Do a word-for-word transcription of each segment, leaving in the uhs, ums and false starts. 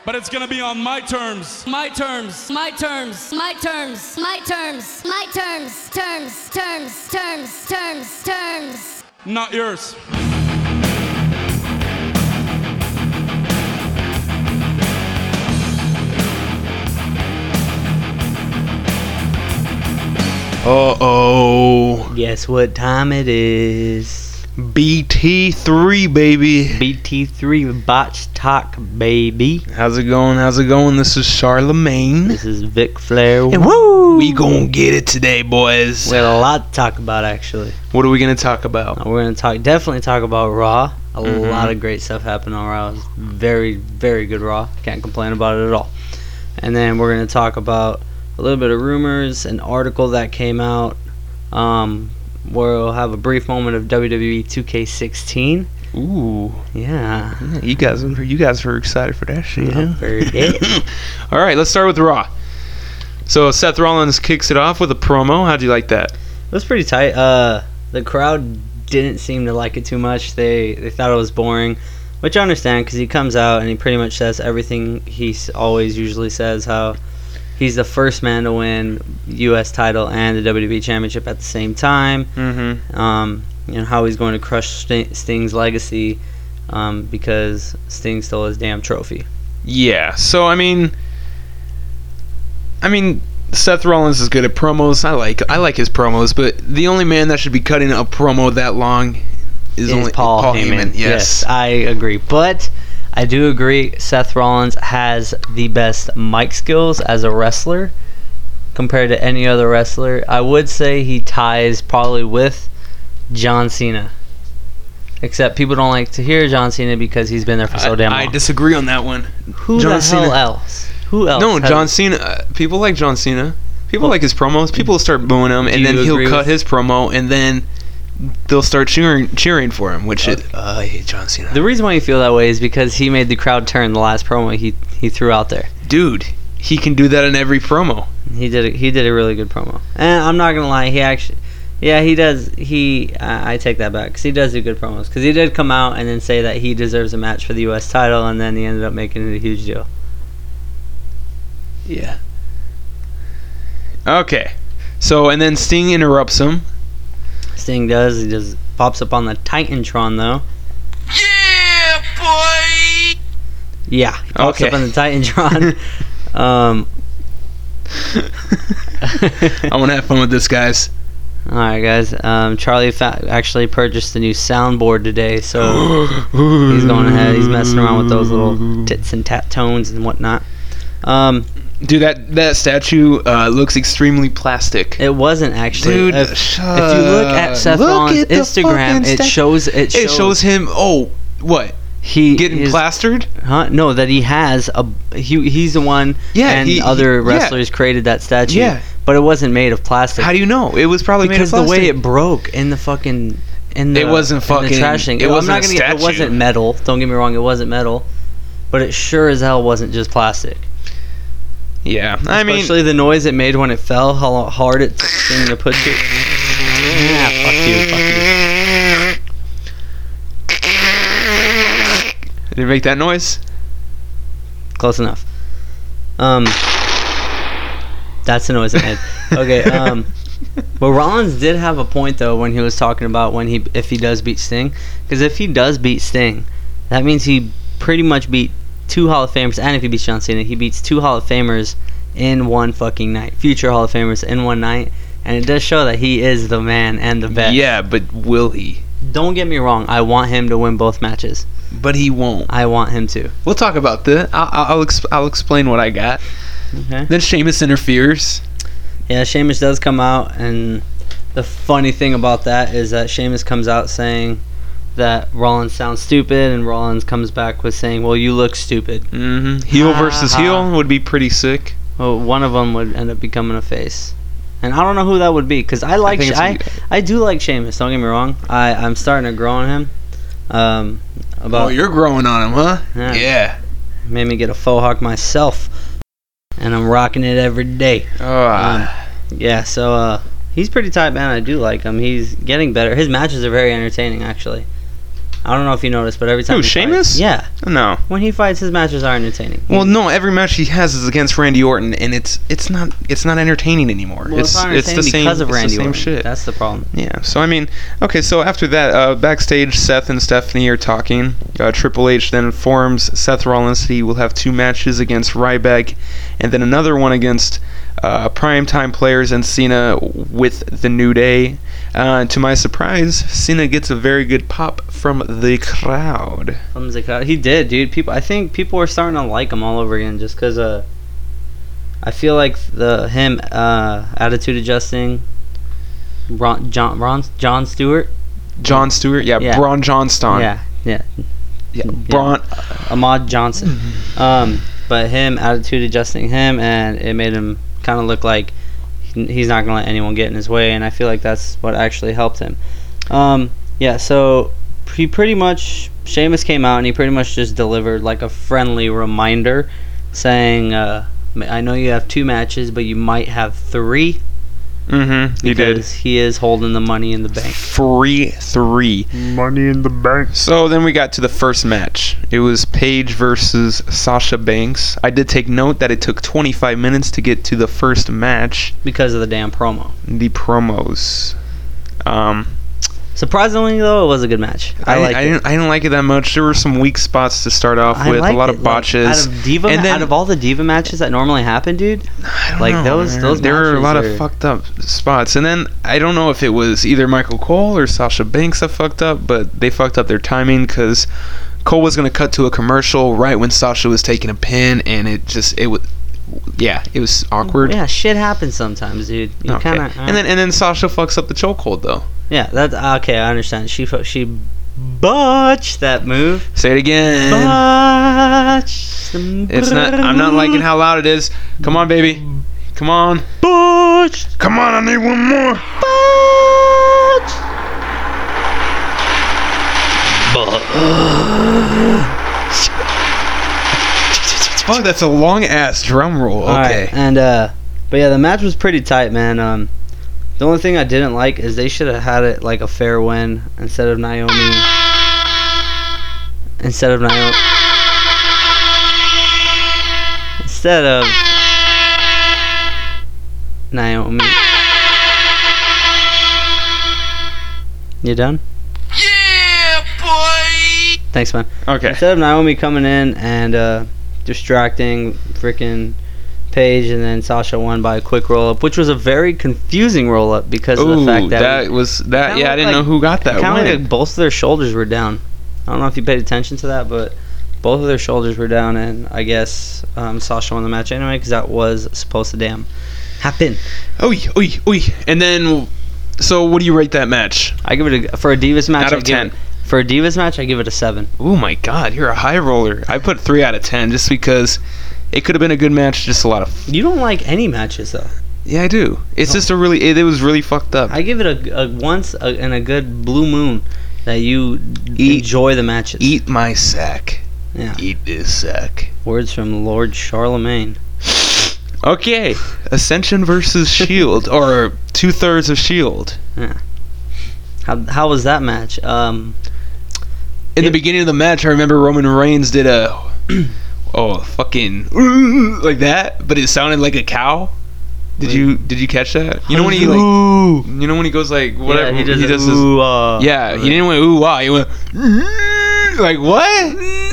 But it's gonna be on my terms. My terms. My terms. My terms. My terms. My terms. Terms. Terms. Terms. Terms. Terms. Not yours. Uh-oh. Guess what time it is? B T three, baby. B T three Botch Talk, baby. How's it going? How's it going? This is Charlemagne. This is Vic Flair. And woo! We gonna get it today, boys. We had a lot to talk about, actually. What are we gonna talk about? Uh, We're gonna talk, definitely talk about Raw. A Mhm. lot of great stuff happened on Raw. It was very, very good Raw. Can't complain about it at all. And then we're gonna talk about a little bit of rumors, an article that came out. Um, we'll have a brief moment of W W E two K sixteen. Ooh, Yeah. yeah, you guys, you guys were excited for that shit. Yeah, very good. All right, let's start with Raw. So Seth Rollins kicks it off with a promo. How'd you like that? It was pretty tight. Uh, the crowd didn't seem to like it too much. They they thought it was boring, which I understand because he comes out and he pretty much says everything he s- always usually says. How he's the first man to win U S title and the W W E Championship at the same time. Mm-hmm. Um, you know how he's going to crush St- Sting's legacy um, because Sting stole his damn trophy. Yeah. So I mean, I mean, Seth Rollins is good at promos. I like I like his promos, but the only man that should be cutting a promo that long is, Is only Paul, Heyman. Yes. I agree. But I do agree Seth Rollins has the best mic skills as a wrestler compared to any other wrestler. I would say he ties probably with John Cena. Except people don't like to hear John Cena because he's been there for so I, damn long. I disagree on that one. Who John the hell Cena- else? Who else? No, has- John Cena. Uh, people like John Cena. People Well, like his promos. People start booing him, do and then you he'll agree cut with- his promo, and then they'll start cheering cheering for him. Which is, uh, I hate John Cena. The reason why you feel that way is because he made the crowd turn the last promo he he threw out there. Dude, he can do that in every promo. He did a, he did a really good promo, and I'm not gonna lie, he actually, yeah, he does. He I, I take that back because he does do good promos. Because he did come out and then say that he deserves a match for the U S title, and then he ended up making it a huge deal. Yeah. Okay. So and then Sting interrupts him. Sting does. He just pops up on the Titantron though. Yeah, boy. Yeah, he pops Okay. up on the Titantron. um. I want to have fun with this, guys. All right, guys. Um, Charlie fa- actually purchased a new soundboard today, so he's going ahead. He's messing around with those little tits and tat tones and whatnot. Um, Dude, that that statue uh, looks extremely plastic. it wasn't actually. Dude, if, shut if you look at Seth Look Rollins' at the Instagram, fucking it sta- shows it shows, It shows him. Oh, what? he Getting his- plastered? Huh? No, that he has a. He he's the one. Yeah, and he- other he- yeah. wrestlers created that statue. Yeah. but it wasn't made of plastic. How do you know? It was probably because made of the plastic. way it broke in the fucking in the It wasn't in the fucking- trashing. it I'm wasn't not a gonna get, it statue. wasn't metal. Don't get me wrong, it wasn't metal, but it sure as hell wasn't just plastic. Yeah, I mean, Especially the noise it made when it fell, how hard it seemed to push it. Yeah, fuck you, fuck you. did it make that noise? Close enough. Um, that's the noise it made. Okay. Um, but Rollins did have a point though when he was talking about when he if he does beat Sting, because if he does beat Sting, that means he pretty much beat two Hall of Famers, and if he beats John Cena, he beats two Hall of Famers in one fucking night. Future Hall of Famers in one night, and it does show that he is the man and the best. Yeah, but will he? Don't get me wrong. I want him to win both matches. But he won't. I want him to. We'll talk about that. I'll I'll, I'll, exp- I'll explain what I got. Okay. Then Sheamus interferes. Yeah, Sheamus does come out, and the funny thing about that is that Sheamus comes out saying that Rollins sounds stupid, and Rollins comes back with saying, "Well, you look stupid." Mm-hmm. Heel Ha, versus ha. heel would be pretty sick. Well, one of them would end up becoming a face, and I don't know who that would be because I like think Sh- it's- I I do like Sheamus. Don't get me wrong. I I'm starting to grow on him. Um, about Oh, you're growing on him, huh? Yeah. Yeah. made me get a faux hawk myself, and I'm rocking it every day. Oh, Um, yeah, so uh, he's pretty tight, man. I do like him. He's getting better. His matches are very entertaining, actually. I don't know if you noticed, but every time Who, he Sheamus? fights, yeah, No. when he fights, his matches are entertaining. Well, no. Every match he has is against Randy Orton, and it's it's not it's not entertaining anymore. Well, it's, it's not it's the entertaining same because of it's the Randy same Orton. shit. That's the problem. Yeah. So I mean, okay. So after that, uh, backstage, Seth and Stephanie are talking. Uh, Triple H then informs Seth Rollins he will have two matches against Ryback, and then another one against uh, primetime players and Cena with the New Day. Uh, to my surprise, Cena gets a very good pop from the crowd. From the crowd. He did, dude. People, I think people are starting to like him all over again, just because. Uh, I feel like the him uh, attitude adjusting. Ron, John Ron, John Stewart. John Stewart, yeah, Yeah. Braun Johnston. Yeah, yeah. yeah. Yeah. Braun. Ahmad Johnson. Um, but him attitude adjusting him, and it made him kind of look like he- he's not gonna let anyone get in his way, and I feel like that's what actually helped him. Um, yeah, so he pretty much Sheamus came out and he pretty much just delivered like a friendly reminder, saying, uh, "I know you have two matches, but you might have three." Mm-hmm. He did. Because he is holding the money in the bank. Three, three. Money in the bank. So then we got to the first match. It was Paige versus Sasha Banks. I did take note that it took twenty-five minutes to get to the first match. Because of the damn promo. The promos. Um, Surprisingly, though, it was a good match. I, I, liked I it. didn't. I didn't like it that much. There were some weak spots to start off I with. A liked lot it. of botches. Like, out of diva, and then, out of all the diva matches that normally happen, dude, I don't like know, those, man. those. There were a matches lot are- of fucked up spots. And then I don't know if it was either Michael Cole or Sasha Banks that fucked up, but they fucked up their timing because Cole was gonna cut to a commercial right when Sasha was taking a pin, and it just it was. Yeah, it was awkward. Yeah, shit happens sometimes, dude. You Okay. kind of. And then and then Sasha fucks up the chokehold though. Yeah, that's okay. I understand. She fu- she botched that move. Say it again. Botched. the It's not. I'm not liking how loud it is. Come on, baby. Come on. Botched. Come on. I need one more. Fuck, that's a long ass drum roll. Okay. Alright, and uh, but yeah, the match was pretty tight, man. Um, the only thing I didn't like is they should have had it like a fair win instead of Naomi. Instead of Naomi. Instead of Naomi. You done? Yeah, boy. Thanks, man. Okay. Instead of Naomi coming in and uh, distracting freaking Paige, and then Sasha won by a quick roll up, which was a very confusing roll up because of the Ooh, fact that, that was that. kinda Yeah, I looked didn't like- know who got that kind of win. like both of their shoulders were down. I don't know if you paid attention to that, but both of their shoulders were down, and I guess um, Sasha won the match anyway because that was supposed to damn happen. Oy, oy, oy. And then, so what do you rate that match? I give it a for a Divas match. Out of I give ten. It, for a Divas match, I give it a seven. Oh my God, you're a high roller. I put three out of ten just because it could have been a good match. Just a lot of. You don't like any matches though. Yeah, I do. It's Oh. just a really. It, it was really fucked up. I give it a, a once a, and a good blue moon that you Eat- enjoy the matches. Eat my sack. Yeah. Eat this sack. Words from Lord Charlemagne. Okay, Ascension versus Shield, or two thirds of Shield. How how was that match? Um, In It- the beginning of the match, I remember Roman Reigns did a, oh fucking like that, but it sounded like a cow. Did you did you catch that? You know when he like, you know when he goes like whatever yeah, he does, he a does his, ooh, uh, yeah, he didn't went ooh ah, he went like what?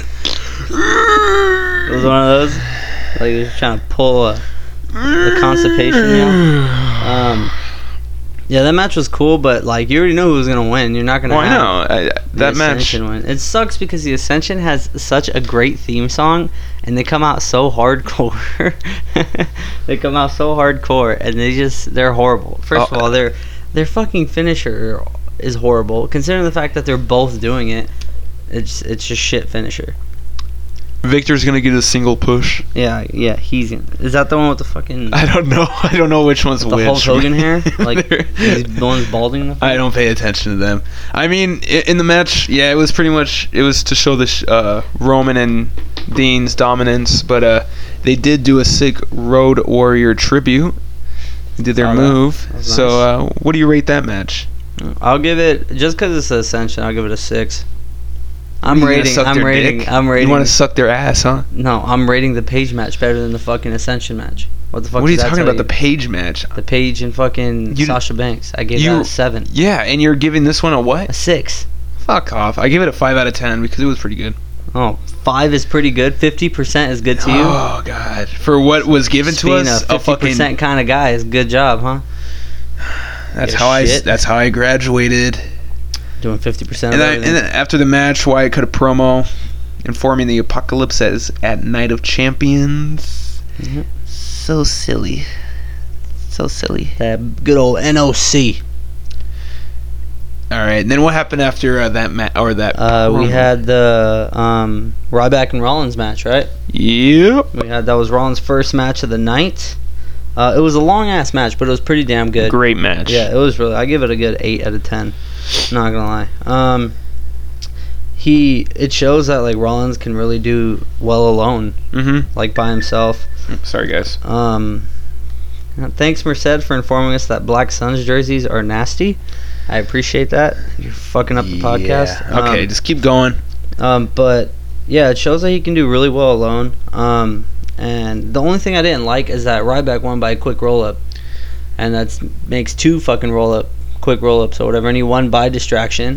It was one of those. Like he was trying to pull a, the constipation yell. Um, yeah, that match was cool, but like you already know who was gonna win. You're not gonna. Well, I have know I, the that match. Ascension win. It sucks because the Ascension has such a great theme song, and they come out so hardcore. They come out so hardcore, and they just they're horrible. First Oh. of all, their their fucking finisher is horrible. Considering the fact that they're both doing it, it's it's just shit finisher. Victor's gonna get a single push. Yeah, yeah, he's gonna. Is that the one with the fucking I don't know. I don't know which one's the which. Hulk Hogan hair? Like They're- he's the one's balding. in the I don't pay attention to them. I mean, i- in the match, yeah, it was pretty much it was to show the sh- uh, Roman and Dean's dominance, but uh, they did do a sick Road Warrior tribute. They did their Oh, that- move. that was So, nice. uh, what do you rate that match? I'll give it just because it's Ascension. I'll give it a six. I'm You gonna rating. suck I'm their rating. dick? I'm rating. You want to suck their ass, huh? No, I'm rating the Page match better than the fucking Ascension match. What the fuck? What are you does that talking tell about? The Page match? The Page and fucking You- Sasha Banks. I gave you- that a seven. Yeah, and you're giving this one a A what? six. Fuck off. I give it a five out of ten because it was pretty good. Oh, five is pretty good. Fifty percent is good to you. Oh god, for what was given to Being us, a a fifty fucking. percent kind of guy is good job, huh? That's Yeah, how I. shit. That's how I graduated. Doing fifty percent. And, I, and then after the match, Wyatt cut a promo informing the Apocalypse as at Night of Champions. Mhm. So silly. So silly. That good old N O C. All right. And then what happened after uh, that match or that? Uh, we promo? had the um, Ryback and Rollins match, right? Yep. We had that was Rollins' first match of the night. Uh, it was a long ass match, but it was pretty damn good. Great match. Yeah, it was really. I give it a good eight out of ten. Not gonna lie. Um, he it shows that like Rollins can really do well alone, Mm-hmm. like by himself. Sorry, guys. Um, thanks Merced for informing us that Black Suns jerseys are nasty. I appreciate that. You're fucking up the podcast. Yeah. Okay, Um, just keep going. Um, but yeah, it shows that he can do really well alone. Um, and the only thing I didn't like is that Ryback won by a quick roll up, and that makes two fucking roll up, quick roll ups or whatever. And he won by distraction,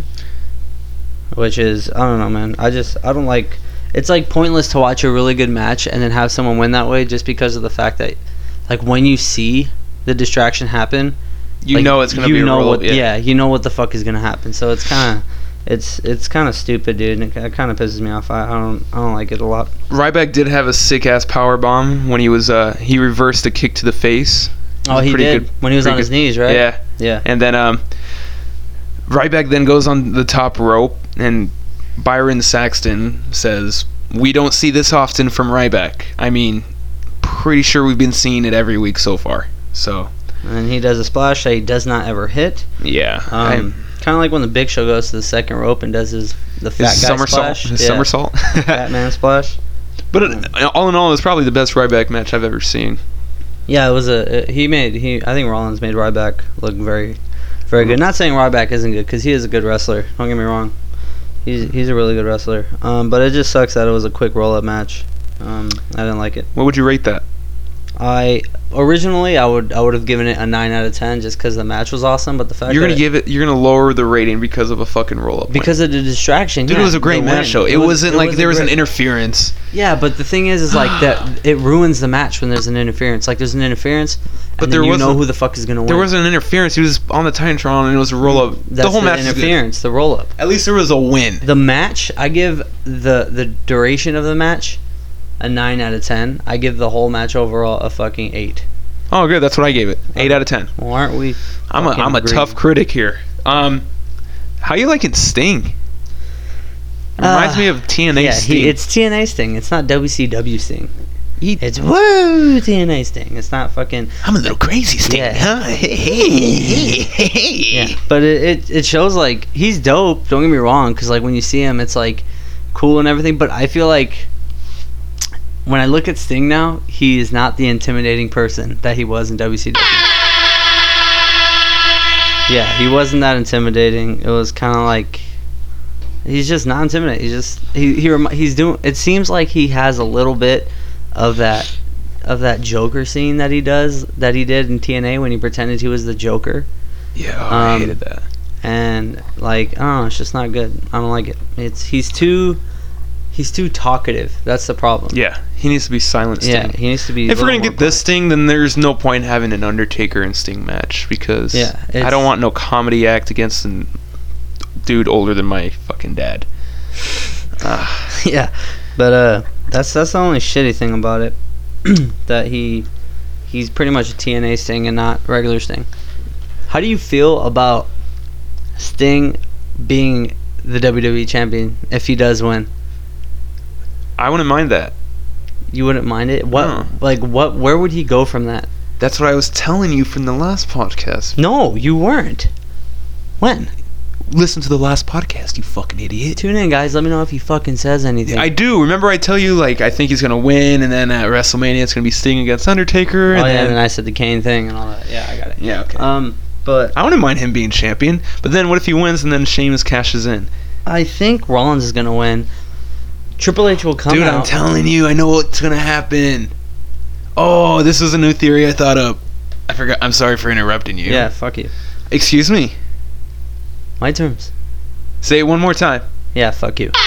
which is I don't know, man. I just I don't like. It's like pointless to watch a really good match and then have someone win that way just because of the fact that, like, when you see the distraction happen, You like, know it's gonna you be a know roll what, up. yeah. you know what the fuck is gonna happen. So it's kind of, it's it's kind of stupid, dude. And it, it kind of pisses me off. I, I don't I don't like it a lot. Ryback did have a sick ass power bomb when he was uh he reversed a kick to the face. It Oh, was he pretty did good- when he was pretty on his good. knees, right? Yeah. Yeah. And then um Ryback then goes on the top rope and Byron Saxton says, "We don't see this often from Ryback." I mean, pretty sure we've been seeing it every week so far. So, And he does a splash that he does not ever hit. yeah. Um, kind of like when the Big Show goes to the second rope and does his the I, fat his guy somersault. splash. His Yeah. somersault. Fat man splash. But it, all in all, it's probably the best Ryback match I've ever seen. Yeah, it was a. He made he. I think Rollins made Ryback look very, very good. Not saying Ryback isn't good because he is a good wrestler. Don't get me wrong. He's he's a really good wrestler. Um, but it just sucks that it was a quick roll up match. Um, I didn't like it. What would you rate that? I originally I would I would have given it a nine out of ten just because the match was awesome. But the fact You're that gonna give it. You're gonna lower the rating because of a fucking roll up. because of the distraction. Dude, yeah, it was a great the match win. though. It, was- wasn't it like a there was an great- interference. Yeah, but the thing is, is like that it ruins the match when there's an interference. Like there's an interference, But and there then you know wasn't- who the fuck is gonna win. There wasn't an interference. He was on the Titantron and it was a roll up. That's The whole match was good. interference, the roll up. At least there was a win. The match, I give the the duration of the match a nine out of ten. I give the whole match overall a fucking eight. Oh, good. That's what I gave it. Eight out of ten. Well, aren't we? I'm a fucking I'm a agreeing? tough critic here. Um, how you liking Sting? It reminds Uh, me of T N A Yeah, Sting. he, it's T N A Sting. It's not W C W Sting. He- It's woo T N A Sting. It's not fucking. I'm a little crazy Sting, Yeah. huh? Hey, hey, hey, hey, hey. Yeah, but it, it it shows like he's dope. Don't get me wrong, because like when you see him, it's like cool and everything. But I feel like when I look at Sting now, he is not the intimidating person that he was in W C W. Yeah, he wasn't that intimidating. It was kind of like he's just not intimidating. He's just he he remi- he's doing. It seems like he has a little bit of that of that Joker scene that he does that he did in T N A when he pretended he was the Joker. Yeah, oh, I Um, hated that. And like I don't know, it's just not good. I don't like it. It's he's too he's too talkative. That's the problem. Yeah, he needs to be silent Sting. Yeah, he needs to be. a If we're little gonna more get this Sting, then there's no point in having an Undertaker and Sting match because Yeah, I it's- don't want no comedy act against a dude older than my fucking dad. Ah. quiet. Yeah, but uh, that's that's the only shitty thing about it. That he he's pretty much a T N A Sting and not regular Sting. How do you feel about Sting being the W W E champion if he does win? I wouldn't mind that. You wouldn't mind it? What No. like what? Where would he go from that? That's what I was telling you from the last podcast. No, you weren't. When? Listen to the last podcast, you fucking idiot. Tune in, guys. Let me know if he fucking says anything. I do. Remember I tell you, like, I think he's going to win, and then at WrestleMania it's going to be Sting against Undertaker. Oh and yeah, then, and then I said the Kane thing and all that. Yeah, I got it. yeah, okay. Um, but I wouldn't mind him being champion, but then what if he wins and then Sheamus cashes in? I think Rollins is gonna win. Triple H will come Dude, out. I'm telling you, I know what's gonna happen. Oh, this is a new theory I thought up. I forgot. I'm sorry for interrupting you. Yeah, fuck you. Excuse me. My terms. Say it one more time. Yeah, fuck you.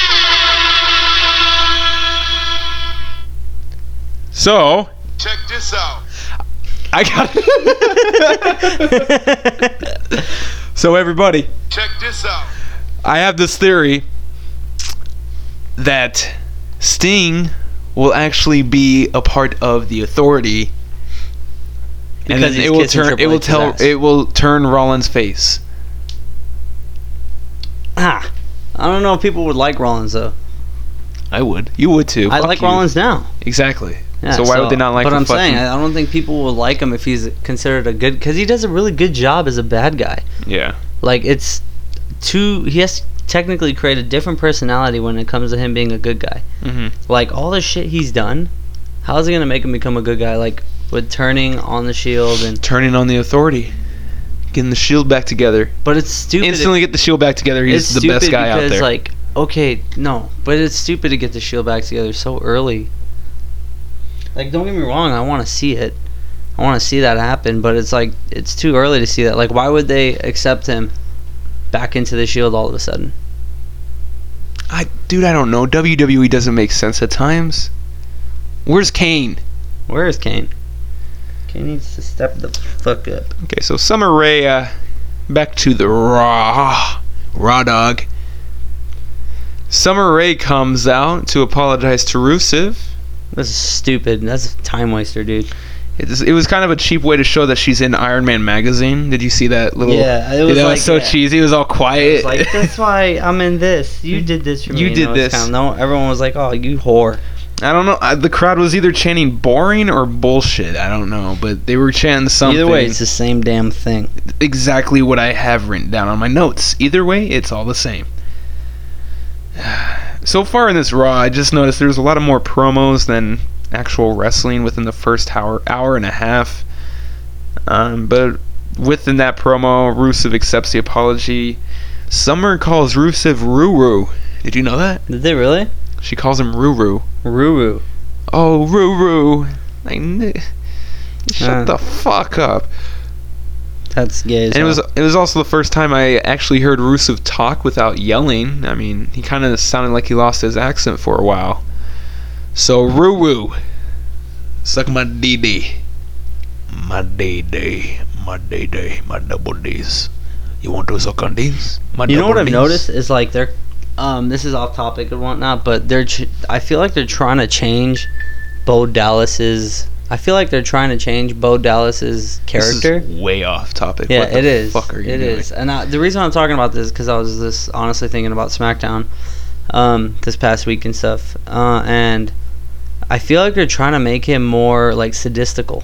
So, Check this out. I got. So everybody, Check this out. I have this theory that Sting will actually be a part of the Authority, and Because then he's it will kissing turn. Triple It will H's tell. ass. It will turn Rollins' face. Ah, I don't know if people would like Rollins though. I would. You would too. I Fuck like you. Rollins now. Exactly. Yeah, so why would they not like But the I'm fucking- saying I don't think people will like him if he's considered a good, because he does a really good job as a bad guy. Yeah. Like it's too. He has to technically create a different personality when it comes to him being a good guy. Mm-hmm. Like all the shit he's done, how is it gonna make him become a good guy? Like with turning on the Shield and. Turning on the Authority, getting the Shield back together. But it's stupid. Instantly get the Shield back together. If, He's it's the stupid best guy out because there. like okay, no, but it's stupid to get the Shield back together so early. Like don't get me wrong, I want to see it. I want to see that happen, but it's like it's too early to see that. Like why would they accept him back into the Shield all of a sudden? I, dude, I don't know. W W E doesn't make sense at times. Where's Kane? Where is Kane? Kane needs to step the fuck up. Okay, so Summer Rae, uh, back to the Raw, Raw Dog. Summer Rae comes out to apologize to Rusev. That's stupid. That's a time waster, dude. It was, it was kind of a cheap way to show that she's in Iron Man magazine. Did you see that little? Yeah, it Dude, was that like- was so yeah. cheesy. It was all quiet. It's like that's why I'm in this. You did this for me. You did know, it's this. Kind of, no, everyone was like, "Oh, you whore." I don't know. uh, The crowd was either chanting boring or bullshit. I don't know, but they were chanting something. Either way, it's the same damn thing. Exactly what I have written down on my notes. Either way, it's all the same. So far in this Raw, I just noticed there's a lot of more promos than actual wrestling within the first hour, hour and a half. Um, but within that promo, Rusev accepts the apology. Summer calls Rusev Ruru. Did you know that? Did they really? She calls him Ruru. Ruru. Oh, Ruru. I kn- Shut Uh. the fuck up. That's gay as And it was hell. it was also the first time I actually heard Rusev talk without yelling. I mean, he kind of sounded like he lost his accent for a while. So Ruru, suck my D D, my D D, my D D, my double D's. You want to suck on these? My You know double what I've Ds? noticed is like they're, um, this is off topic and whatnot, but they're. Ch- I feel like they're trying to change Bo Dallas's. I feel like they're trying to change Bo Dallas's character. This is way off topic. Yeah, what the it is. Fuck are you it doing? is. And I, the reason I'm talking about this is because I was just honestly thinking about SmackDown um, this past week and stuff, uh, and I feel like they're trying to make him more like sadistical.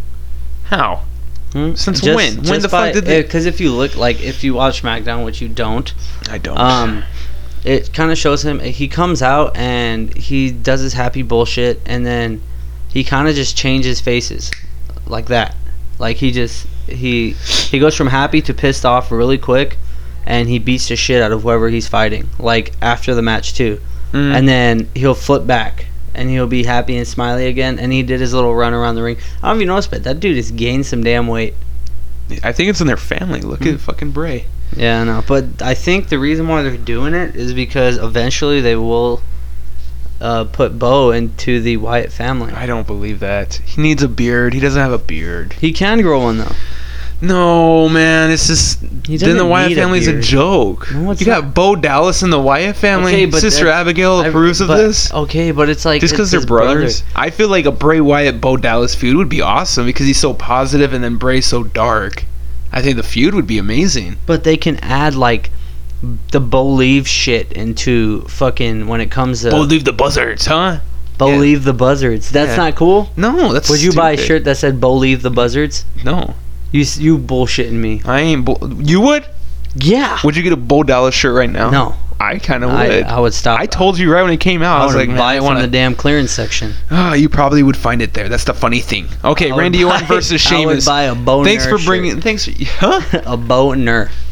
How? Hmm? Since when? When the fuck did they- Because if you look like if you watch SmackDown, which you don't, I don't. um, it kind of shows him. He comes out and he does his happy bullshit, and then he kind of just changes faces, like that. Like he just he he goes from happy to pissed off really quick, and he beats the shit out of whoever he's fighting. Like after the match too, Mm. and then he'll flip back. And he'll be happy and smiley again. And he did his little run around the ring. I don't know if you noticed, but that dude has gained some damn weight. I think it's in their family. Look Hmm. at fucking Bray. Yeah, I know. But I think the reason why they're doing it is because eventually they will uh, put Bo into the Wyatt family. I don't believe that. He needs a beard. He doesn't have a beard. He can grow one though. No, man. It's just He then the doesn't Wyatt need a family's a, beard. joke. No, it's you not. got Bo Dallas in the Wyatt family. Okay, but Sister that's- Abigail I- approves of but- this. Okay, but it's like Just because it's they're his brother. brothers. I feel like a Bray Wyatt Bo Dallas feud would be awesome because he's so positive and then Bray's so dark. I think the feud would be amazing. But they can add like the Bo Leave shit into fucking when it comes to Bo leave the buzzards, huh? Bo yeah. Leave the Buzzards. That's Yeah. not cool. No, that's Would you buy a stupid. shirt that said Bo Leave the Buzzards? No, You s- you bullshitting me. I ain't. Bo- you would? Yeah. Would you get a Bo Dallas shirt right now? No. I kind of I, would. I would stop. I told you right when it came out. I, I was would like, man, buy I it want from the to. damn clearance section. Oh, you probably would find it there. That's the funny thing. Okay, I would Randy buy- Orton versus I would Sheamus. buy a Bo Thanks Ner for bringing. shirt. Thanks. Huh? A Bo Ner.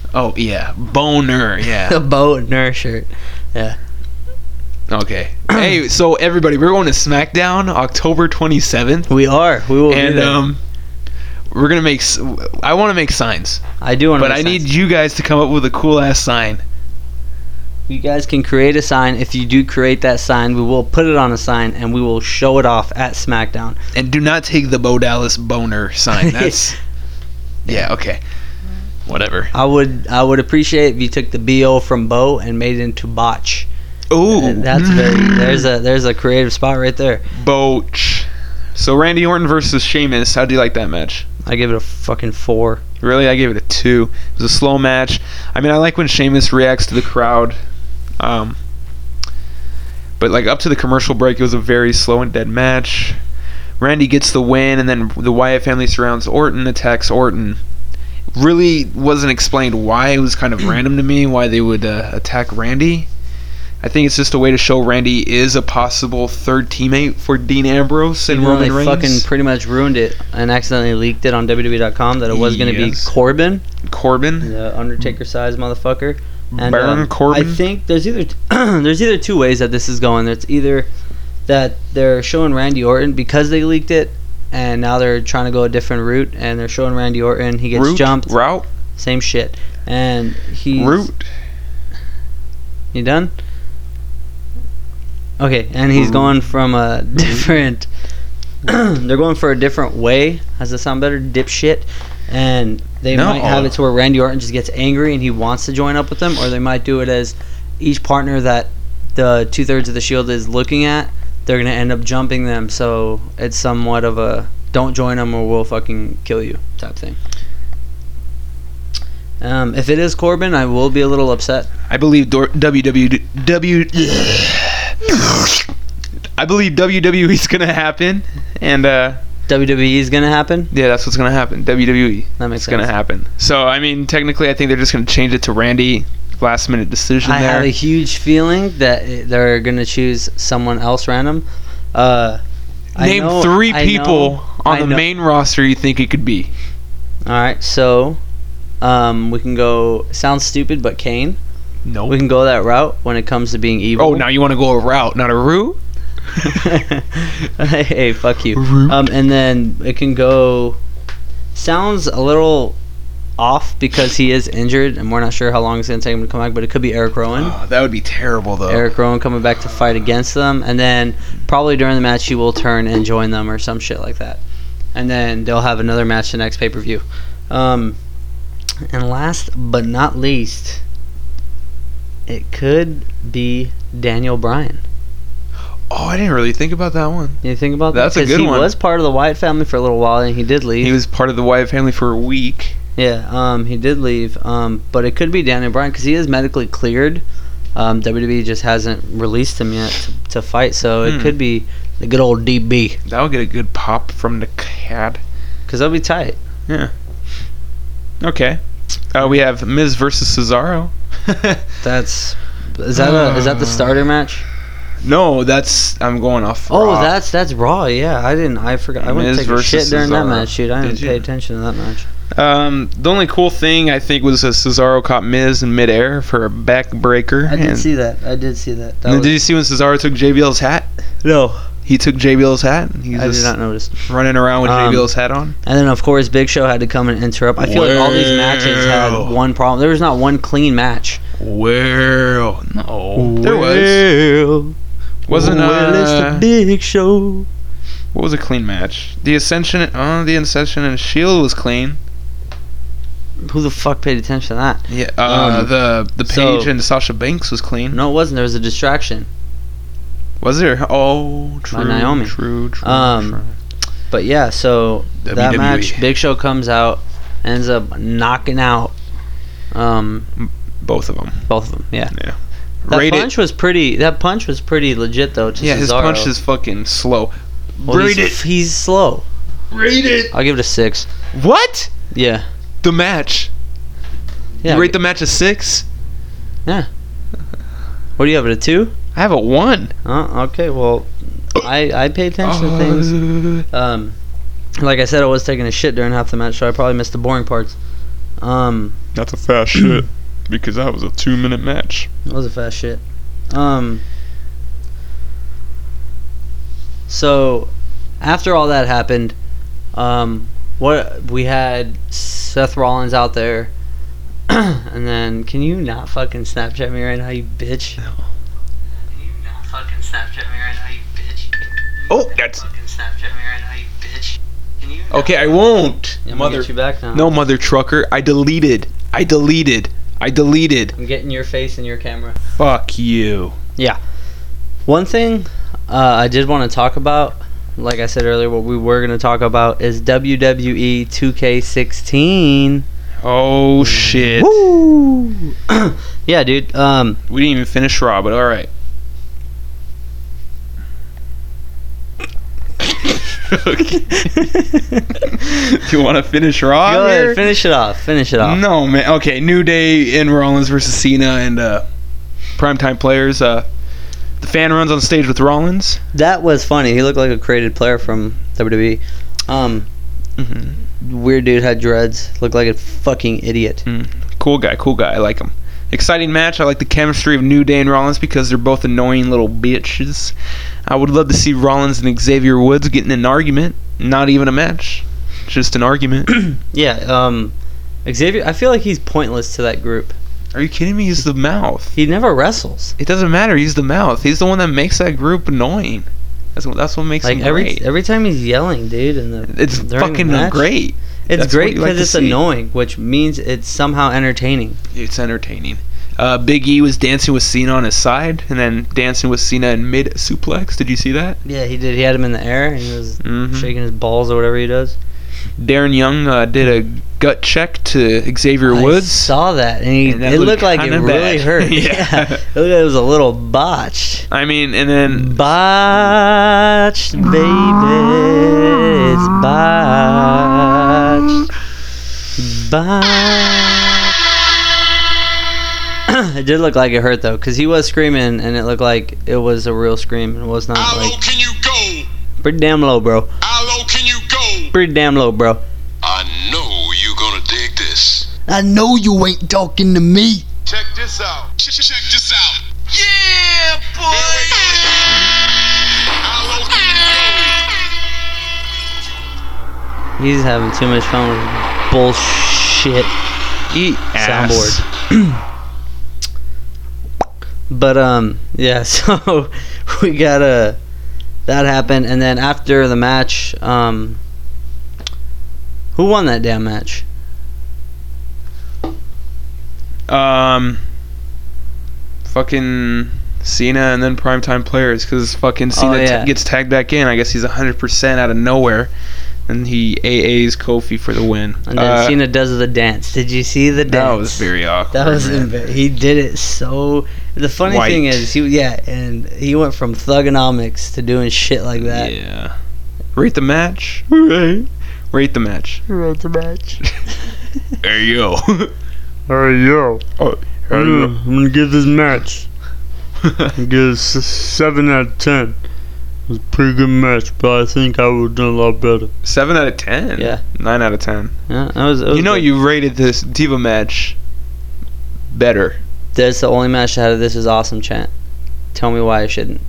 Oh yeah, boner. A Yeah. boner shirt. Yeah. Okay. Hey, so everybody, we're going to SmackDown October twenty-seventh, We are. We will be and there. um, we're gonna make. s- I want to make signs, I do want to. but I need you guys to come up with a cool ass sign. You guys can create a sign. If you do create that sign, we will put it on a sign and we will show it off at SmackDown. And do not take the Bo Dallas boner sign. That's yeah. Okay. Whatever. I would I would appreciate if you took the B O from Bo and made it into Botch. Ooh, And that's very there's a there's a creative spot right there. Boch. So Randy Orton versus Sheamus. How do you like that match? I give it a fucking four. Really, I gave it a two. It was a slow match. I mean, I like when Sheamus reacts to the crowd. Um, but like up to the commercial break, it was a very slow and dead match. Randy gets the win, and then the Wyatt family surrounds Orton, attacks Orton. Really wasn't explained why. It was kind of random to me why they would uh, attack Randy. I think it's just a way to show Randy is a possible third teammate for Dean Ambrose and Even though Roman they Reigns. fucking pretty much ruined it and accidentally leaked it on W W E dot com that it was going to Yes. be Corbin, Corbin. the Undertaker size motherfucker. And, Baron um, Corbin? I think there's either t- there's either two ways that this is going. It's either that they're showing Randy Orton because they leaked it, and now they're trying to go a different route, and they're showing Randy Orton. He gets Root? jumped. Route? Same shit. And he. Root? You done? Okay, and he's going from a different. They're going for a different way. Has that sound better? Dipshit. And they No. might have it to where Randy Orton just gets angry and he wants to join up with them, or they might do it as each partner that the two thirds of the Shield is looking at, they're gonna end up jumping them. So it's somewhat of a don't join them or we'll fucking kill you type thing. Um, if it is Corbin, I will be a little upset. I believe Dor- W W E W. I believe W W E is gonna happen, and uh, W W E is gonna happen. yeah, that's what's gonna happen. W W E. That makes It's gonna sense. happen. So I mean, technically, I think they're just gonna change it to Randy. Last minute decision I there. have a huge feeling that it- they're gonna choose someone else random. Uh, I Name know- three I people know- on I the know- main roster you think it could be. All right, so um, we can go. Sounds stupid, but Kane. No. We can go that route when it comes to being evil. Oh, now you want to go a route, not a route? Hey, fuck you. Root. Um, and then it can go. Sounds a little off because he is injured, and we're not sure how long it's gonna take him to come back. But it could be Eric Rowan. Oh, that would be terrible, though. Eric Rowan coming back to fight against them, and then probably during the match he will turn and join them or some shit like that, and then they'll have another match the next pay per view. Um, and last but not least, it could be Daniel Bryan. Oh, I didn't really think about that one. You think about That's a that? 'Cause good he one. was part of the Wyatt family for a little while, and he did leave. He was part of the Wyatt family for a week. Yeah, um, he did leave. Um, but it could be Daniel Bryan because he is medically cleared. Um, W W E just hasn't released him yet to, to fight, so Hmm. it could be the good old D B. That would get a good pop from the cat. Because that'll be tight. Yeah. Okay. Uh, we have Miz versus Cesaro. That's is that a is that the starter match? No, that's I'm going off. Oh, Raw. that's that's Raw. Yeah, I didn't. I forgot. I went Miz to take a versus shit during that Cesaro. match, dude. I Did didn't you? pay attention to that match. Um, the only cool thing I think was that Cesaro caught Miz in midair for a backbreaker. I did and- see that. I did see that. that and then was- did you see when Cesaro took J B L's hat? no, He took J B L's hat. And he's I did just not notice. running around with Um, J B L's hat on. And then of course Big Show had to come and interrupt. I feel like all these matches had Well. one problem. There was not one clean match. Well, no, there was. Wasn't well, it's uh, the Big Show. what was a clean match? The Ascension. Oh, the Ascension and Shield was clean. Who the fuck paid attention to that? Yeah. Uh, Um, the the so- Paige and Sasha Banks was clean. No, it wasn't. There was a distraction. Was there? Oh, true. Naomi. True. True. Um, true. But yeah, so that W W E. match, Big Show comes out, ends up knocking out um, Both of them. both of them. Yeah, Yeah. that Rate punch was pretty. That punch was pretty legit though. To it. Yeah, his Cesaro. punch is fucking slow. Well, Rate he's, it. He's slow. Rate it. I'll give it a six. What? Yeah. The match. Yeah. You rate the match a six? Yeah. What do you have it a two? I have a one. Oh, okay. Well, I I pay attention to things. Uh, Um, like I said, I was taking a shit during half the match, so I probably missed the boring parts. Um, That's a fast shit because that was a two-minute match. It was a fast shit. Um. So, after all that happened, um, what we had Seth Rollins out there, and then can you not fucking Snapchat me right now, you bitch? No. Can you not fucking Snapchat me right now, you bitch? Can you Oh, not that's- fucking Snapchat me right now, you bitch. Can you? Not Okay, I won't. I'm gonna get you back now. No, mother trucker. I deleted. I deleted. I deleted. I'm getting your face in your camera. Fuck you. Yeah. One thing uh, I did want to talk about, like I said earlier, what we were going to talk about is W W E two K sixteen. Oh shit. Woo! Yeah, dude. Um, We didn't even finish Raw, but all right. Do you want to finish Raw? Go here? ahead, finish it off. Finish it off. No, man. Okay, New Day in Rollins versus Cena and uh, primetime players. Uh, the fan runs on stage with Rollins. That was funny. He looked like a created player from W W E. Um, Mm-hmm. weird dude, had dreads. Looked like a fucking idiot. Mm. Cool guy, cool guy. I like him. Exciting match. I like the chemistry of New Day and Rollins because they're both annoying little bitches. I would love to see Rollins and Xavier Woods get in an argument. Not even a match. Just an argument. Yeah, um, Xavier, I feel like he's pointless to that group. Are you kidding me? He's the mouth. He never wrestles. It doesn't matter. He's the mouth. He's the one that makes that group annoying. That's what, that's what makes Like him every great. every time he's yelling, dude, and the It's during fucking the match, great. It's That's great what you like because to it's see. annoying, which means it's somehow entertaining. It's entertaining. Uh, Big E was dancing with Cena on his side, and then dancing with Cena in mid suplex. Did you see that? Yeah, he did. He had him in the air, and he was Mhm. shaking his balls or whatever he does. Darren Young uh, did a gut check to Xavier I Woods. saw that, and, he, And that it looked looked like it kinda really bad. hurt. Yeah. Yeah, it looked like it was a little botched. I mean, and then Botched, baby, it's botched. Botched. It did look like it hurt though, because he was screaming, and it looked like it was a real scream. It was not How low like can you go? pretty damn low, bro. How low can you go? Pretty damn low, bro. I know you gonna dig this. I know you ain't talking to me. Check this out. Check this out. Yeah, boy. How low can you He's having too much fun with bullshit eat soundboard. But um, yeah. So we got a that happened, and then after the match, um, who won that damn match? Um, fucking Cena and then primetime players because fucking Cena Oh, yeah. t- gets tagged back in. I guess he's one hundred percent out of nowhere. And he A A's Kofi for the win. And then Uh, Cena does the dance. Did you see the dance? That was very awkward. That was man. inv- he did it so. The funny White. thing is, he yeah, and he went from thugonomics to doing shit like that. Yeah. Rate the match. Rate. Rate the match. Rate the match. Hey yo. Hey yo. Oh, I'm gonna give this match. I'm give it s- seven out of ten. It was a pretty good match, but I think I would have done a lot better. Seven out of ten. Yeah. Nine out of ten. Yeah, that was. It was You know good. you rated this Diva match better. That's the only match I had of This Is Awesome chant. Tell me why I shouldn't.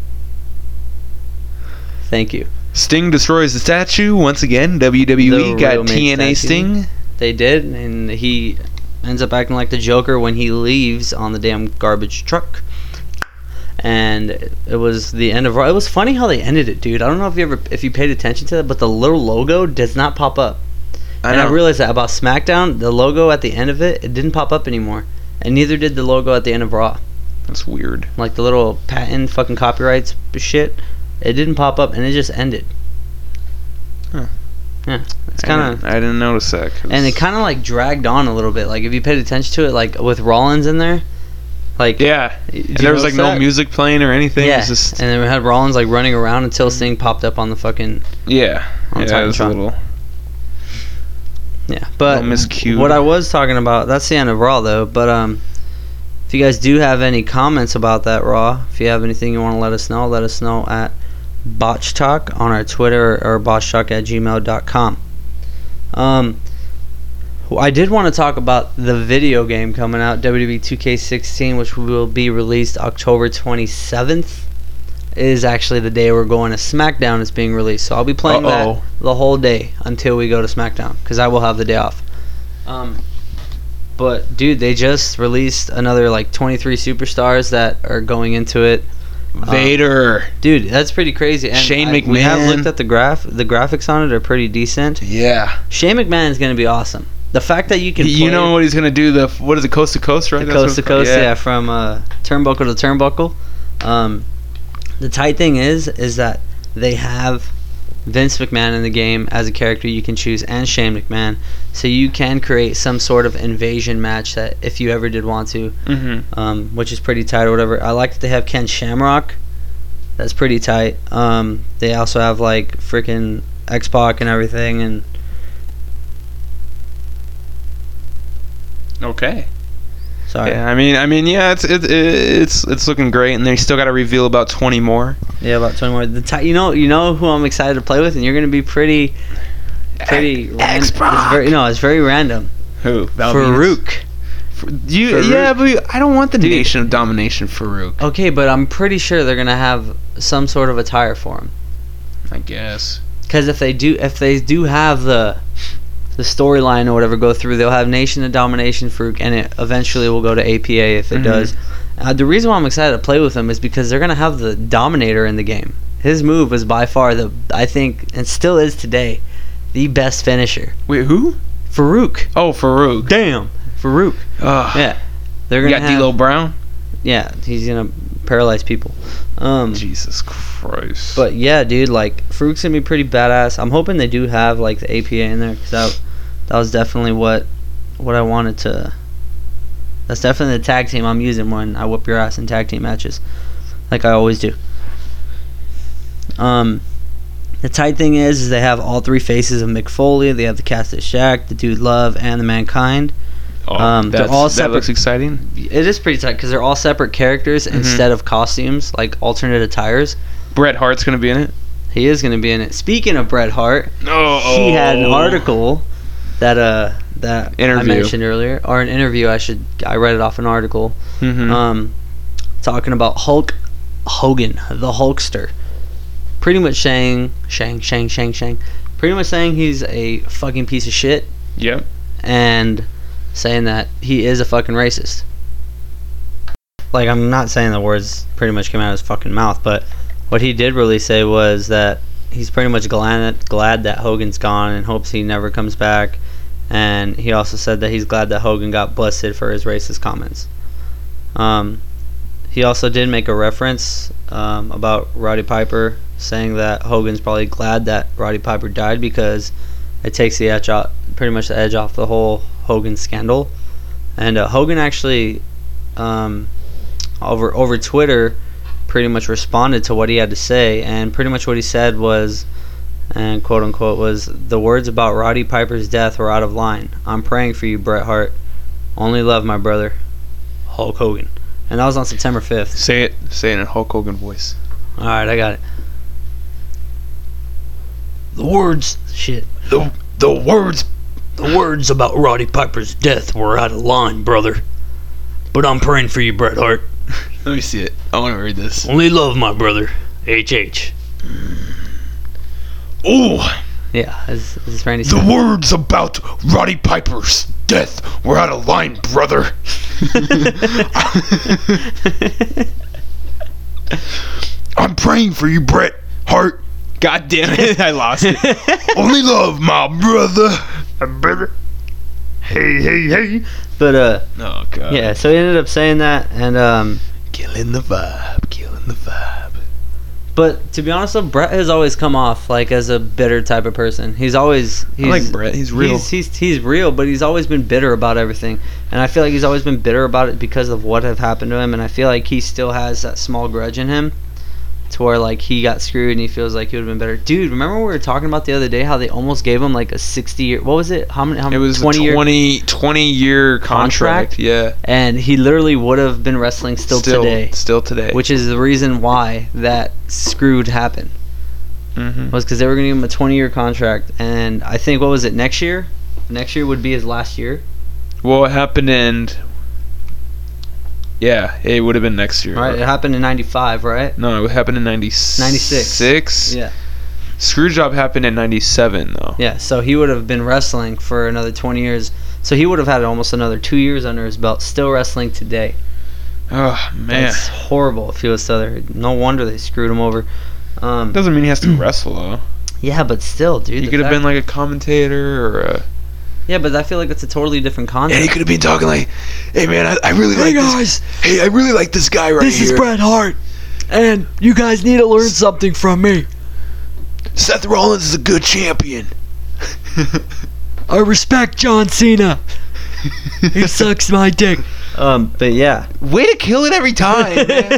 Thank you. Sting destroys the statue once again. W W E The got real T N A made statue. Sting. They did, and he ends up acting like the Joker when he leaves on the damn garbage truck. And it was the end of Raw. It was funny how they ended it, dude. I don't know if you ever if you paid attention to that, but the little logo does not pop up. I and know. I realized that about SmackDown, the logo at the end of it, it didn't pop up anymore. And neither did the logo at the end of Raw. That's weird. Like the little patent fucking copyrights shit. It didn't pop up and it just ended. Huh. Yeah. It's I kind didn't- of I didn't notice that. 'cause- and it kind of like dragged on a little bit. Like if you paid attention to it, like with Rollins in there, like Yeah. did And you there was like notice no that? music playing or anything. It Yeah, was just and then we had Rollins like running around until Sting popped up on the fucking yeah. on Yeah, it was a Titantron. little. yeah. But Little miscued. what I was talking about, that's the end of Raw though. But um, if you guys do have any comments about that Raw, if you have anything you want to let us know, let us know at Botch Talk on our Twitter or botchtalk at gmail dot com. Um, I did want to talk about the video game coming out, W W E two K sixteen, which will be released October twenty-seventh. Is actually the day we're going to SmackDown. Is being released, so I'll be playing Uh-oh. that the whole day until we go to SmackDown, because I will have the day off. Um, but dude, they just released another like twenty-three superstars that are going into it. Vader. Dude, that's pretty crazy. And Shane I, We have McMahon. looked at the graph. The graphics on it are pretty decent. Yeah. Shane McMahon is going to be awesome. The fact that you can You play know what he's gonna do? The what is it? Coast to coast, right? the That's what coast to it's called? coast, yeah. from uh, turnbuckle to turnbuckle. Um, the tight thing is, is that they have Vince McMahon in the game as a character you can choose, and Shane McMahon, so you can create some sort of invasion match that if you ever did want to, Mm-hmm. um, which is pretty tight or whatever. I like that they have Ken Shamrock. That's pretty tight. Um, they also have like freaking X-Pac and everything, and Okay. sorry, Yeah, I mean, I mean, yeah, it's it, it's it's looking great, and they still got to reveal about twenty more. yeah, about twenty more. The ti- you know, you know who I'm excited to play with, and you're gonna be pretty, pretty. ran- X-Pac. it's very, no, it's very random. Who? Farouk. You, Farouk. yeah, but I don't want the Dude. Nation of Domination Farouk. Okay, but I'm pretty sure they're gonna have some sort of attire for him. I guess. Because if they do, if they do have the the storyline or whatever go through, they'll have Nation of Domination Farouk, and it eventually will go to A P A if it Mhm. does. Uh, the reason why I'm excited to play with him is because they're gonna have the Dominator in the game. His move was by far the, I think, and still is today, the best finisher. Wait, who? Farouk. Oh, Farouk. Damn. Farouk. Ugh. Yeah. They're You gonna got have, D'Lo Brown. Yeah, he's gonna paralyze people. Um, Jesus Christ. But yeah, dude, like Farouk's gonna be pretty badass. I'm hoping they do have like the A P A in there, because that, that was definitely what what I wanted to. That's definitely the tag team I'm using when I whoop your ass in tag team matches, like I always do. Um, the tight thing is, is they have all three faces of Mick Foley. They have the Cast of Shaq, the Dude Love, and the Mankind. oh, um, they're that's- all that separate- looks exciting. It is pretty tight because they're all separate characters Mhm. instead of costumes, like alternate attires. Bret Hart's gonna be in it. He is going to be in it. Speaking of Bret Hart, Oh. he had an article that uh that Interview. I mentioned earlier, or an interview. I should I read it off an article, Mm-hmm. um, talking about Hulk Hogan, the Hulkster. Pretty much saying, Shang, Shang, Shang, Shang. Pretty much saying he's a fucking piece of shit, Yep. and saying that he is a fucking racist. Like, I'm not saying the words pretty much came out of his fucking mouth, but what he did really say was that he's pretty much glad glad that Hogan's gone and hopes he never comes back. And he also said that he's glad that Hogan got busted for his racist comments. Um, he also did make a reference um, about Roddy Piper, saying that Hogan's probably glad that Roddy Piper died because it takes the edge off, pretty much the edge off the whole Hogan scandal. And uh, Hogan actually, um, over over Twitter, pretty much responded to what he had to say, and pretty much what he said was, and quote unquote was, the words about Roddy Piper's death were out of line. I'm praying for you, Bret Hart. Only love, my brother, Hulk Hogan. And that was on September fifth. Say it. Say it in a Hulk Hogan voice. All right, I got it. The words, shit. The the words. The words about Roddy Piper's death were out of line, brother. But I'm praying for you, Bret Hart. Let me see it. I want to read this. Only love, my brother. H H. Oh, Yeah, is is this Randy? the words about Roddy Piper's death were out of line, brother. I'm praying for you, Bret Hart. God damn it, I lost it. Only love, my brother. My brother. Hey, hey, hey. But uh, Oh, God. yeah. So he ended up saying that, and um, Killing the vibe. Killing the vibe. but to be honest, though, Bret has always come off like as a bitter type of person. He's always he's, I like Bret. He's real. He's, he's he's real, but he's always been bitter about everything, and I feel like he's always been bitter about it because of what have happened to him, and I feel like he still has that small grudge in him, to where like he got screwed and he feels like he would have been better. Dude, remember we were talking about the other day how they almost gave him like a sixty year, what was it? How many? How It many? was twenty a year, twenty, twenty year contract. Contract? Yeah. and he literally would have been wrestling still, today, Still today. which is the reason why that screwed happened. Mm-hmm. Was because they were going to give him a twenty year contract, and I think, what was it, next year? next year would be his last year. Well, it happened in. Yeah, it would have been next year. Right, it happened in ninety-five, right? No, it happened in ninety-six. ninety-six. Six? Yeah. Screwjob happened in ninety-seven, though. Yeah, so he would have been wrestling for another twenty years. So he would have had almost another two years under his belt, still wrestling today. Oh, man. That's horrible if he was still there. No wonder they screwed him over. Um, Doesn't mean he has to wrestle, though. yeah, but still, dude. He the could have fact- been like a commentator or a. Yeah, but I feel like it's a totally different concept. And he could have been talking like, "Hey man, I, I really like this. Hey, I really like this guy right This here. is Bret Hart, and you guys need to learn something from me. Seth Rollins is a good champion." I respect John Cena. He sucks my dick. Um, but yeah, Way to kill it every time,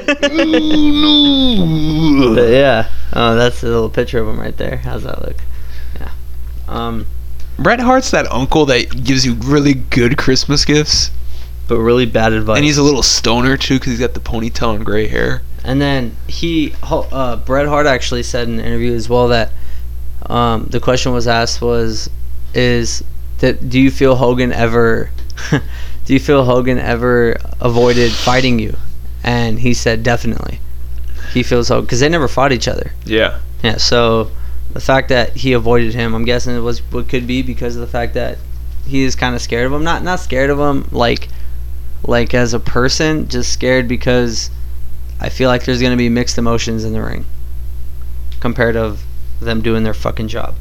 man. but yeah. Oh, that's a little picture of him right there. How's that look? Yeah. Um, Bret Hart's that uncle that gives you really good Christmas gifts. but really bad advice. And he's a little stoner, too, because he's got the ponytail and gray hair. And then he, ho- uh, Bret Hart actually said in an interview as well that um, the question was asked was, is that do you feel Hogan ever, do you feel Hogan ever avoided fighting you? And he said definitely. He feels so because they never fought each other. Yeah. Yeah. So the fact that he avoided him, I'm guessing it was what could be because of the fact that he is kind of scared of him. Not not scared of him like like as a person, just scared because I feel like there's gonna be mixed emotions in the ring compared to them doing their fucking job.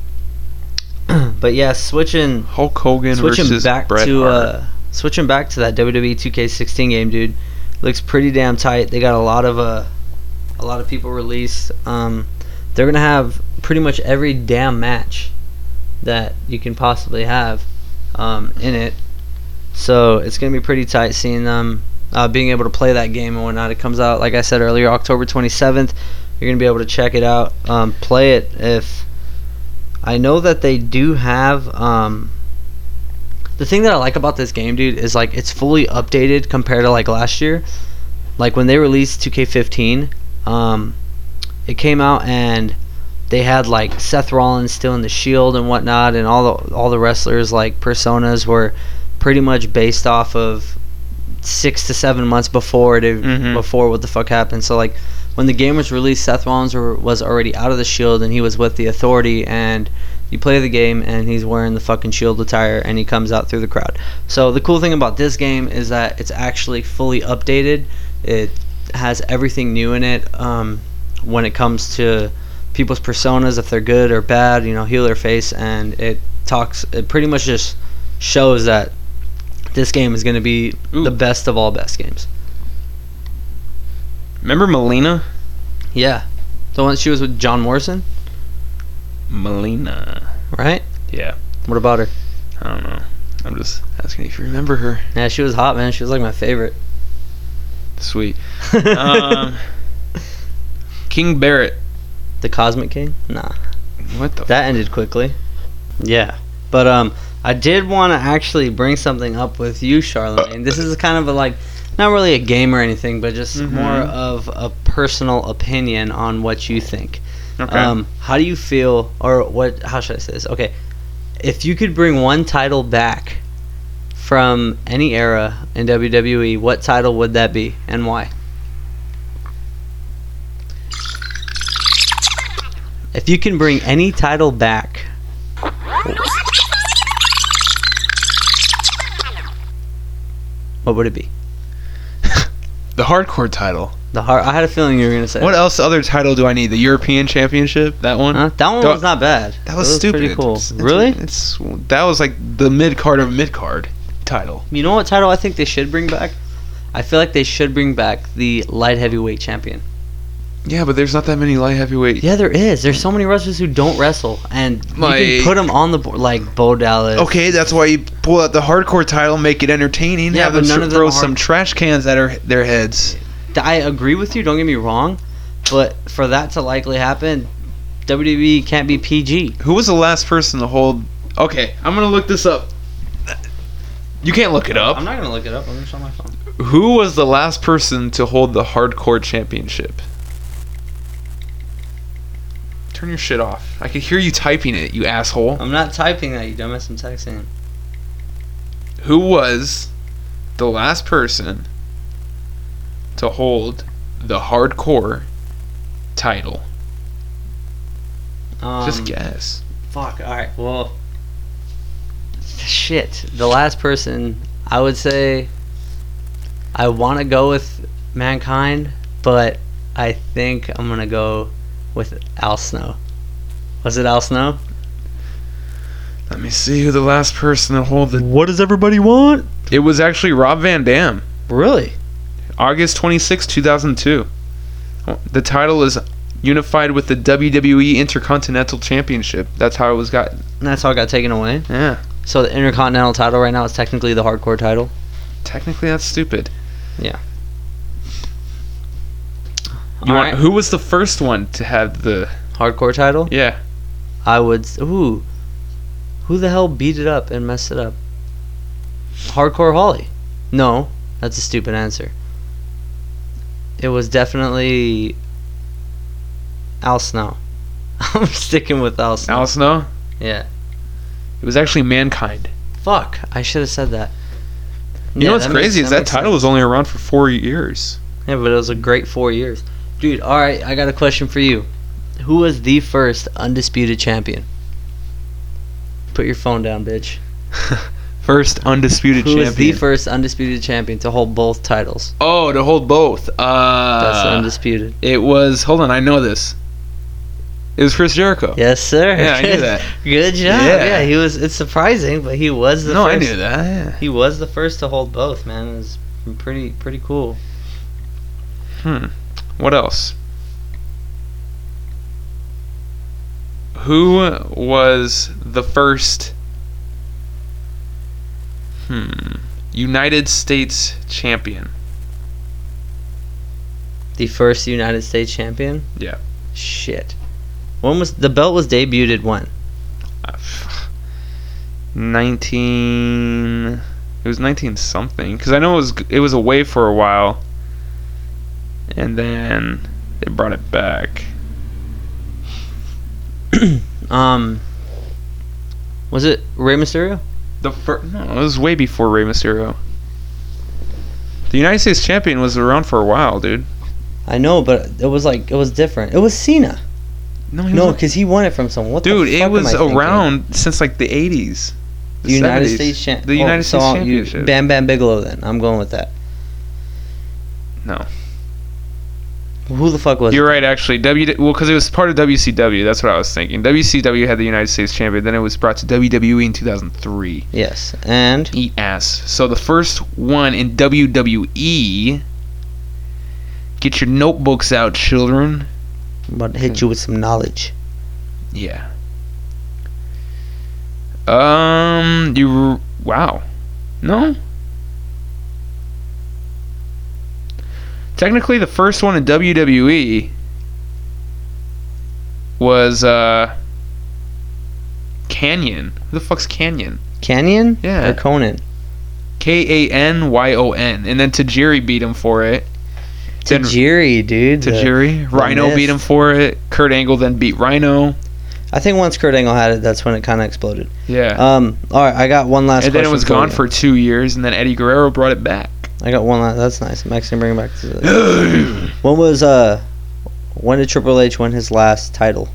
But yeah, switching Hulk Hogan switching versus back Bret to Hart. uh switching back to that W W E two K sixteen game, dude. Looks pretty damn tight. They got a lot of uh a lot of people released. Um they're gonna have pretty much every damn match that you can possibly have um in it. So it's gonna be pretty tight seeing them uh, being able to play that game and whatnot. It comes out, like I said earlier, October twenty-seventh. You're gonna be able to check it out, um, play it. If I know that they do have um, the thing that I like about this game, dude, is like it's fully updated compared to like last year. Like when they released two K fifteen, um, it came out and they had like Seth Rollins still in the Shield and whatnot, and all the all the wrestlers like personas were pretty much based off of six to seven months before it Mhm. before what the fuck happened. So like when the game was released, Seth Rollins were, was already out of the Shield and he was with the Authority, and you play the game and he's wearing the fucking Shield attire and he comes out through the crowd. So the cool thing about this game is that it's actually fully updated. It has everything new in it um, when it comes to people's personas, if they're good or bad, you know, heel or face, and it talks, it pretty much just shows that this game is going to be Ooh. the best of all best games. Remember Melina? Yeah. The one she was with John Morrison, Melina. right? Yeah. What about her? I don't know. I'm just asking if you remember her. Yeah, she was hot, man. She was like my favorite. Sweet. um, King Barrett. The Cosmic King? Nah. What the? That ended quickly. Yeah. But um I did want to actually bring something up with you, Charlemagne. This is kind of a like not really a game or anything, but just Mhm. more of a personal opinion on what you think. Okay. Um, how do you feel, or what? How should I say this? Okay, if you could bring one title back from any era in W W E, what title would that be, and why? If you can bring any title back, what would it be? the hardcore title. The heart. I had a feeling you were gonna say. What that. else? Other title do I need? The European Championship? That one? Huh? That one Don't- was not bad. That was stupid. Pretty cool. It's- it's- really? It's that was like the mid card of mid card title. You know what title I think they should bring back? I feel like they should bring back the light heavyweight champion. Yeah, but there's not that many light heavyweight. Yeah, there is. There's so many wrestlers who don't wrestle, and you Like- can put them on the board, like Bo Dallas. Okay, that's why you pull out the hardcore title, make it entertaining. Yeah, have but them none thr- of them throw are- some trash cans at her, their heads. I agree with you. Don't get me wrong, but for that to likely happen, W W E can't be P G. Who was the last person to hold? Okay, I'm gonna look this up. You can't look it up. I'm not gonna look it up. I'm just on my phone. Who was the last person to hold the hardcore championship? Turn your shit off. I could hear you typing it, you asshole. I'm not typing that, you dumbass. I'm texting. Who was the last person to hold the hardcore title? Um, Just guess. Fuck. All right. Well, shit. The last person, I would say, I want to go with Mankind, but I think I'm gonna go with Al Snow. Was it Al Snow? Let me see who the last person to hold the. What does everybody want? It was actually Rob Van Dam. Really? August twenty-sixth, two thousand two. The title is unified with the W W E Intercontinental Championship. That's how it was got. And that's how it got taken away. Yeah. So the Intercontinental title right now is technically the hardcore title. Technically, that's stupid. Yeah. You want, Alright. Who was the first one to have the? Hardcore title? Yeah. I would. s- Ooh. Who the hell beat it up and messed it up? Hardcore Holly. No, that's a stupid answer. It was definitely Al Snow. I'm sticking with Al Snow. Al Snow? Yeah. It was actually Mankind. Fuck. I should have said that. You know what's crazy is that title was. was only around for four years. Yeah, but it was a great four years. Dude, alright, I got a question for you. Who was the first undisputed champion? Put your phone down, bitch. First undisputed Who champion. was the first undisputed champion to hold both titles? Oh, to hold both. Uh, That's undisputed. It was. Hold on, I know this. It was Chris Jericho. Yes, sir. Yeah, I knew that. Good job. Yeah. Yeah. he was. It's surprising, but he was the No, first. I knew that. Yeah. He was the first to hold both. Man, it was pretty pretty cool. Hmm. What else? Who was the first hmm United States champion? The first United States champion. Yeah. Shit. When was the belt was debuted? When? nineteen It was nineteen something cuz I know it was it was away for a while. And then they brought it back. um. Was it Rey Mysterio? The fir- no, it was way before Rey Mysterio. The United States champion was around for a while, dude. I know, but it was like it was different. It was Cena. No, he No, was- because he won it from someone. What dude, the it fuck am was I thinking? around since like the eighties. The United seventies. States champ. The United so States I'll- you- championship. Bam Bam Bigelow. Then I'm going with that. No. Who the fuck was You're it? right, actually. W well, because it was part of W C W. That's what I was thinking. W C W had the United States champion. Then it was brought to W W E in two thousand three. Yes, and Eat ass. So the first one in W W E. Get your notebooks out, children. I'm about to hit you with some knowledge. Yeah. Um. You. Wow. No. Technically, the first one in W W E was uh Canyon. Who the fuck's Canyon? Canyon? Yeah. Or Conan? K A N Y O N. And then Tajiri beat him for it. Then Tajiri, dude. the- Tajiri. the Rhino myth. beat him for it. Kurt Angle then beat Rhino. I think once Kurt Angle had it, that's when it kind of exploded. Yeah. Um. All right, I got one last. and then it question was gone you. for two years, and then Eddie Guerrero brought it back. I got one last. That's nice. I'm actually bringing back to the. When was uh, when did Triple H win his last title?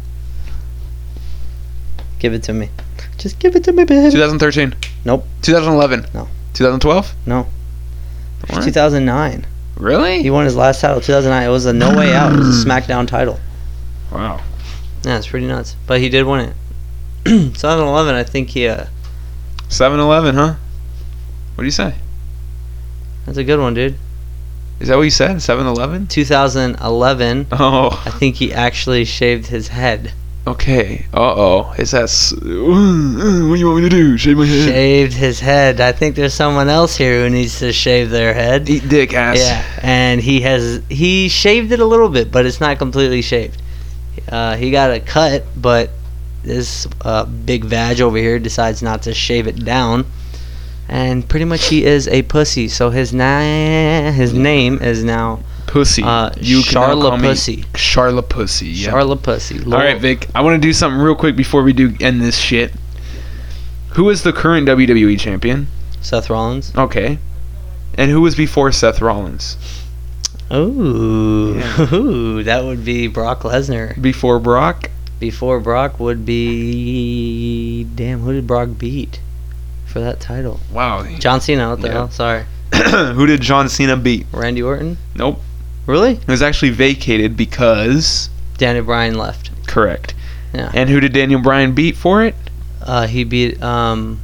Give it to me. Just give it to me, baby. twenty thirteen. Nope. twenty eleven. No. twenty twelve. No. What? two thousand nine. Really? He won his last title. two thousand nine. It was a No Way Out. It was a SmackDown title. Wow. Yeah, it's pretty nuts. But he did win it. twenty eleven. I think he. Uh, seven eleven, huh? What do you say? that's a good one, dude. Is that what you said? seven eleven? two thousand eleven. Oh. I think he actually shaved his head. Okay. Uh-oh. Is that... S- what do you want me to do? Shave my head? Shaved his head. I think there's someone else here who needs to shave their head. Eat dick, ass. Yeah, and he has he shaved it a little bit, but it's not completely shaved. Uh, he got a cut, but this uh, big vag over here decides not to shave it down, and pretty much he is a pussy. So his na- his name is now Pussy. Uh, you can now Charlotte call me Pussy. Charlotte Pussy. Yeah. Charlotte Pussy. All right, Vic. I want to do something real quick before we do end this shit. Who is the current W W E champion? Seth Rollins. Okay. And who was before Seth Rollins? Ooh. Yeah. Ooh, that would be Brock Lesnar. Before Brock? Before Brock would be... Damn, who did Brock beat for that title? Wow. John Cena, what the Yeah. hell? Sorry. Who did John Cena beat? Randy Orton? Nope. Really? It was actually vacated because... Daniel Bryan left. Correct. Yeah. And who did Daniel Bryan beat for it? Uh, he beat, um...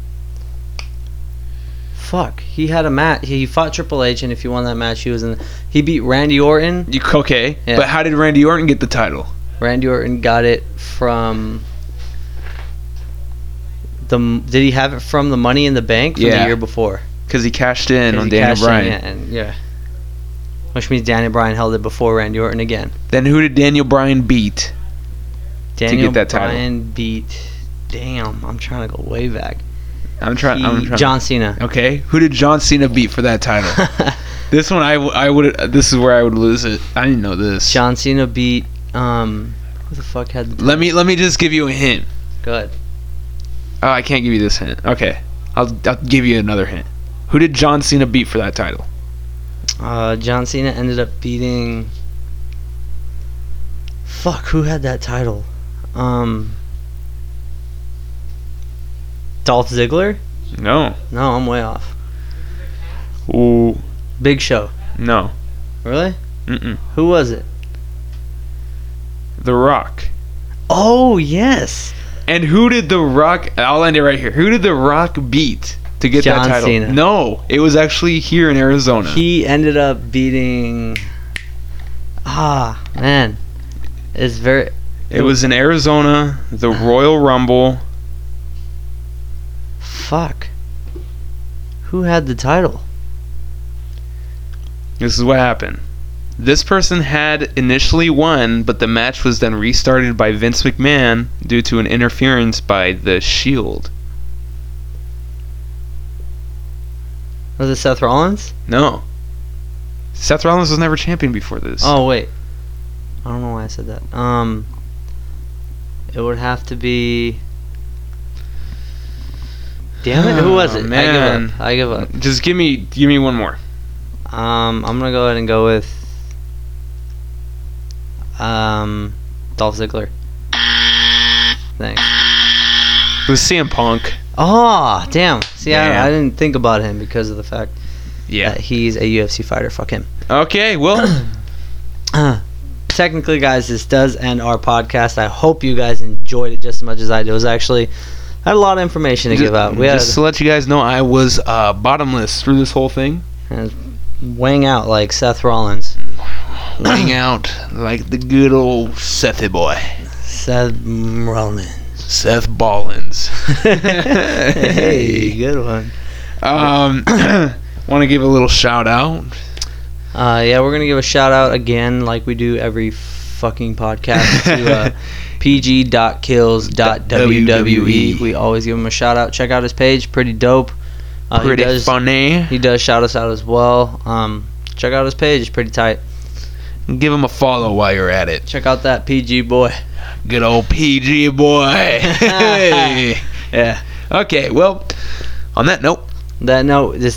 Fuck. He had a match. He fought Triple H, and if he won that match, he was in... He beat Randy Orton. You, okay. Yeah. But how did Randy Orton get the title? Randy Orton got it from... The, did he have it from the Money in the Bank from Yeah. the year before? Because he cashed in 'Cause on he Daniel cashed in, Bryan. yeah, and, yeah. Which means Daniel Bryan held it before Randy Orton again. Then who did Daniel Bryan beat? Daniel get that title. Bryan beat... Damn, I'm trying to go way back. I'm trying. I'm He- trying. John Cena. Okay. Who did John Cena beat for that title? This one, I, w- I would. This is where I would lose it. I didn't know this. John Cena beat... Um, who the fuck had the... Let me let me just give you a hint. Good. Oh, I can't give you this hint. Okay, I'll I'll give you another hint. Who did John Cena beat for that title? Uh, John Cena ended up beating... Fuck, who had that title? Um... Dolph Ziggler? No. No, I'm way off. Ooh. Big Show. No. Really? Mm-mm. Who was it? The Rock. Oh, yes. And who did The Rock... I'll end it right here. Who did The Rock beat to get John that title? Cena. No. It was actually here in Arizona. He ended up beating... Ah, man. It's very... it was in Arizona, the Royal Rumble. Fuck. Who had the title? This is what happened. This person had initially won, but the match was then restarted by Vince McMahon due to an interference by The Shield. Was it Seth Rollins? No. Seth Rollins was never champion before this. Oh, wait. I don't know why I said that. Um, it would have to be... Damn it, who was Oh, it? man. I give up. I give up. Just give me give me one more. Um, I'm gonna go ahead and go with um, Dolph Ziggler. Thanks. It was C M Punk. Oh, damn. See, Damn. I, I didn't think about him because of the fact Yeah. that he's a U F C fighter. Fuck him. Okay, well, Technically, guys, this does end our podcast. I hope you guys enjoyed it just as much as I did. It was actually... I had a lot of information to just, give out. We had just to let you guys know, I was uh, bottomless through this whole thing. weighing out like Seth Rollins. Weighing out like the good old Sethy boy. Seth Rollins. Seth Ballins. Hey, good one. Um, want to give a little shout out. Uh, yeah, we're gonna give a shout out again, like we do every fucking podcast, to uh, p g dot kills dot w w e. We always give him a shout out. Check out his page, pretty dope. Uh, Pretty he does, funny. He does shout us out as well. Um, check out his page; it's pretty tight. Give him a follow while you're at it. Check out that P G boy. Good old P G boy. Hey. Yeah. Okay, well, on that note, That no, this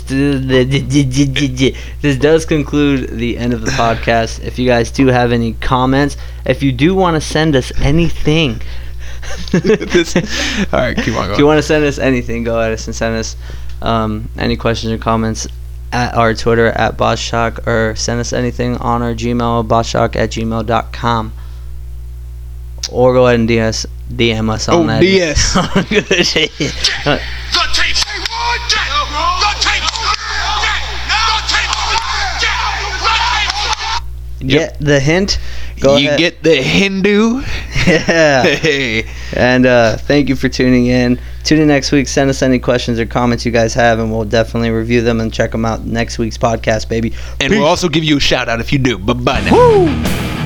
this does conclude the end of the podcast. If you guys do have any comments, if you do want to send us anything, this, all right, keep on if going. you want to send us anything, go ahead and send us um, any questions or comments at our Twitter at BossShock, or send us anything on our Gmail, bossshock at gmail dot com, or go ahead and D S, D M us on Oh, that. D S. The tape. The tape. The tape. Get the hint? Go you ahead. get the Hindu. Yeah. Hey. And uh, thank you for tuning in. Tune in next week. Send us any questions or comments you guys have, and we'll definitely review them and check them out next week's podcast, baby. And Peace. we'll also give you a shout out if you do. Bye bye now. Woo!